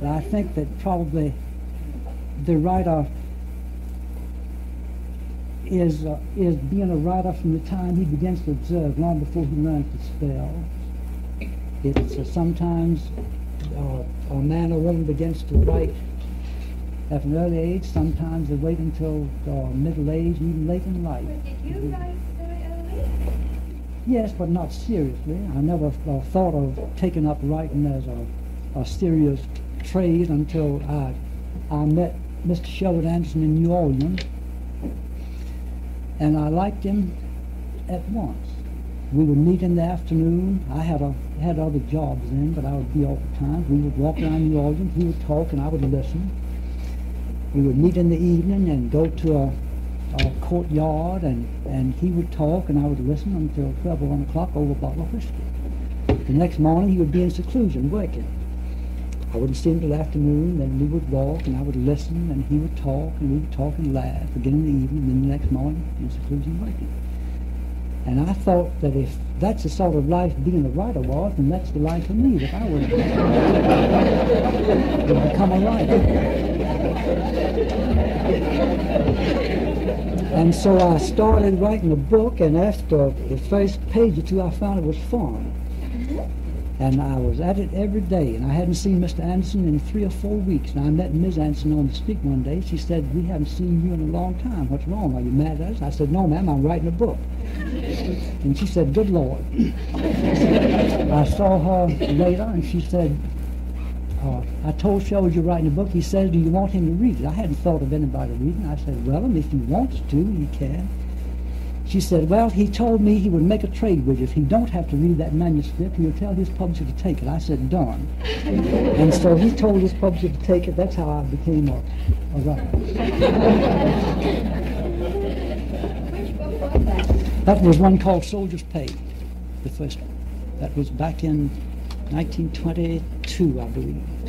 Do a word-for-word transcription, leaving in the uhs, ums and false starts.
But I think that probably the writer is uh, is being a writer from the time he begins to observe, long before he learns to spell. It's uh, sometimes uh, a man or woman begins to write at an early age. Sometimes they wait until uh, middle age, even late in life. But did you write very early? Yes, but not seriously. I never uh, thought of taking up writing as a, a serious trade until I, I met Mister Sherwood Anderson in New Orleans, and I liked him at once. We would meet in the afternoon. I had a had other jobs then, but I would be off at times. We would walk around New Orleans. He would talk, and I would listen. We would meet in the evening and go to a, a courtyard, and, and he would talk, and I would listen until twelve or one o'clock over a bottle of whiskey. The next morning, he would be in seclusion working. I wouldn't see him till afternoon. Then we would walk, and I would listen, and he would talk, and we would talk and laugh again in the evening, and then the next morning in seclusion working. And I thought that if that's the sort of life being a writer was, then that's the life for me, that I would, would become a writer. And so I started writing a book, and after the first page or two, I found it was fun. And I was at it every day, and I hadn't seen Mister Anderson in three or four weeks. And I met Miz Anderson on the street one day. She said, "We haven't seen you in a long time. What's wrong? Are you mad at us?" I said, "No, ma'am, I'm writing a book." And she said, "Good Lord." I saw her later, and she said, uh, I told Sherwood you're writing a book. He said, "Do you want him to read it?" I hadn't thought of anybody reading. I said, "Well, if he wants to, he can." She said, "Well, he told me he would make a trade with you. If he don't have to read that manuscript, he'll tell his publisher to take it." I said, "Done." And so he told his publisher to take it. That's how I became a, a writer. Which book was that? That was one called Soldier's Pay, the first one. That was back in nineteen twenty-two, I believe.